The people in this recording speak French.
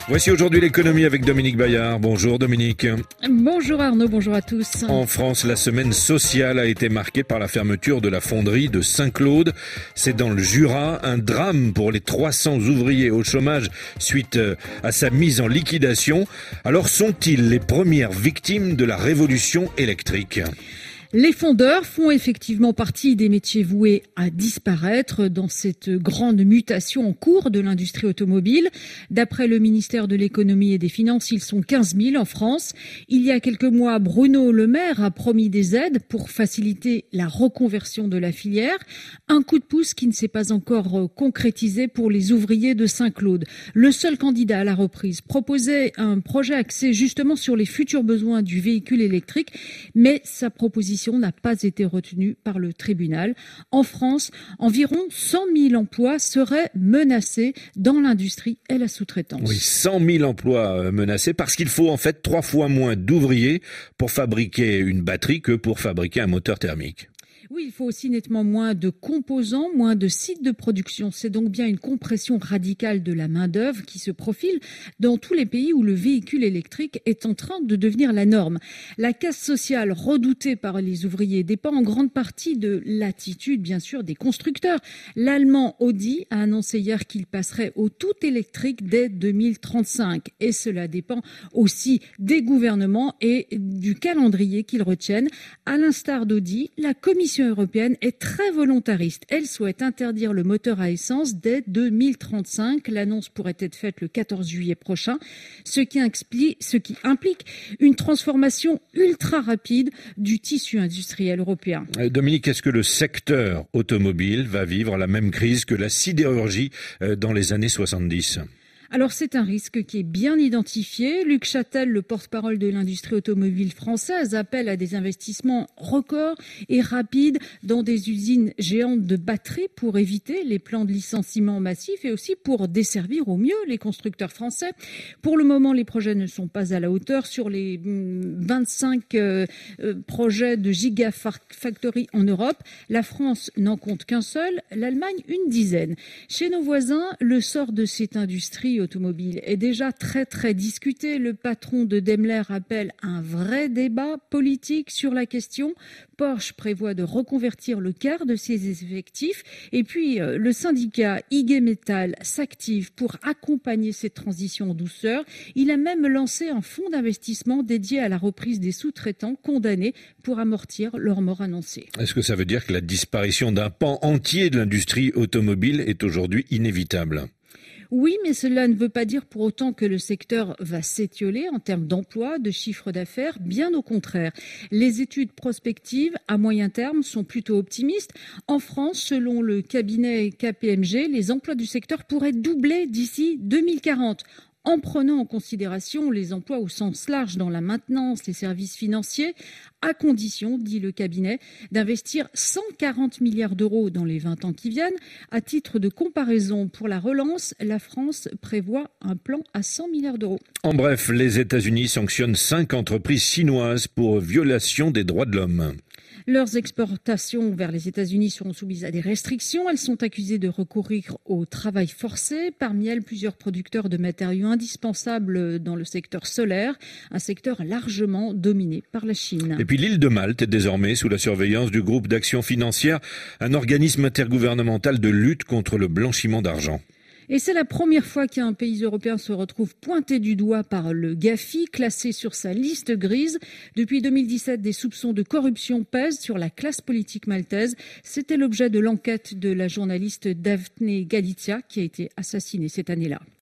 Voici aujourd'hui l'économie avec Dominique Bayard. Bonjour Dominique. Bonjour Arnaud, bonjour à tous. En France, la semaine sociale a été marquée par la fermeture de la fonderie de Saint-Claude. C'est dans le Jura, un drame pour les 300 ouvriers au chômage suite à sa mise en liquidation. Alors sont-ils les premières victimes de la révolution électrique ? Les fondeurs font effectivement partie des métiers voués à disparaître dans cette grande mutation en cours de l'industrie automobile. D'après le ministère de l'économie et des finances, ils sont 15 000 en France. Il y a quelques mois, Bruno Le Maire a promis des aides pour faciliter la reconversion de la filière. Un coup de pouce qui ne s'est pas encore concrétisé pour les ouvriers de Saint-Claude. Le seul candidat à la reprise proposait un projet axé justement sur les futurs besoins du véhicule électrique, mais sa proposition n'a pas été retenue par le tribunal. En France, environ 100 000 emplois seraient menacés dans l'industrie et la sous-traitance. Oui, 100 000 emplois menacés parce qu'il faut en fait 3 fois moins d'ouvriers pour fabriquer une batterie que pour fabriquer un moteur thermique. Oui, il faut aussi nettement moins de composants, moins de sites de production. C'est donc bien une compression radicale de la main-d'œuvre qui se profile dans tous les pays où le véhicule électrique est en train de devenir la norme. La casse sociale redoutée par les ouvriers dépend en grande partie de l'attitude, bien sûr, des constructeurs. L'allemand Audi a annoncé hier qu'il passerait au tout électrique dès 2035. Et cela dépend aussi des gouvernements et du calendrier qu'ils retiennent. À l'instar d'Audi, la Commission européenne est très volontariste. Elle souhaite interdire le moteur à essence dès 2035. L'annonce pourrait être faite le 14 juillet prochain, ce qui implique une transformation ultra rapide du tissu industriel européen. Dominique, est-ce que le secteur automobile va vivre la même crise que la sidérurgie dans les années 70 ? Alors c'est un risque qui est bien identifié. Luc Châtel, le porte-parole de l'industrie automobile française, appelle à des investissements records et rapides dans des usines géantes de batteries pour éviter les plans de licenciement massifs et aussi pour desservir au mieux les constructeurs français. Pour le moment, les projets ne sont pas à la hauteur. Sur les 25 projets de Gigafactory en Europe, la France n'en compte qu'un seul, l'Allemagne une dizaine. Chez nos voisins, le sort de cette industrie automobile est déjà très discuté. Le patron de Daimler appelle un vrai débat politique sur la question. Porsche prévoit de reconvertir le quart de ses effectifs. Et puis, le syndicat IG Metall s'active pour accompagner cette transition en douceur. Il a même lancé un fonds d'investissement dédié à la reprise des sous-traitants condamnés pour amortir leur mort annoncée. Est-ce que ça veut dire que la disparition d'un pan entier de l'industrie automobile est aujourd'hui inévitable ? Oui, mais cela ne veut pas dire pour autant que le secteur va s'étioler en termes d'emploi, de chiffre d'affaires. Bien au contraire. Les études prospectives à moyen terme sont plutôt optimistes. En France, selon le cabinet KPMG, les emplois du secteur pourraient doubler d'ici 2040. En prenant en considération les emplois au sens large dans la maintenance, les services financiers, à condition, dit le cabinet, d'investir 140 milliards d'euros dans les 20 ans qui viennent. À titre de comparaison, pour la relance, la France prévoit un plan à 100 milliards d'euros. En bref, les États-Unis sanctionnent 5 entreprises chinoises pour violation des droits de l'homme. Leurs exportations vers les États-Unis seront soumises à des restrictions. Elles sont accusées de recourir au travail forcé. Parmi elles, plusieurs producteurs de matériaux indispensables dans le secteur solaire, un secteur largement dominé par la Chine. Et puis l'île de Malte est désormais sous la surveillance du groupe d'action financière, un organisme intergouvernemental de lutte contre le blanchiment d'argent. Et c'est la première fois qu'un pays européen se retrouve pointé du doigt par le GAFI, classé sur sa liste grise. Depuis 2017, des soupçons de corruption pèsent sur la classe politique maltaise. C'était l'objet de l'enquête de la journaliste Daphne Galizia qui a été assassinée cette année-là.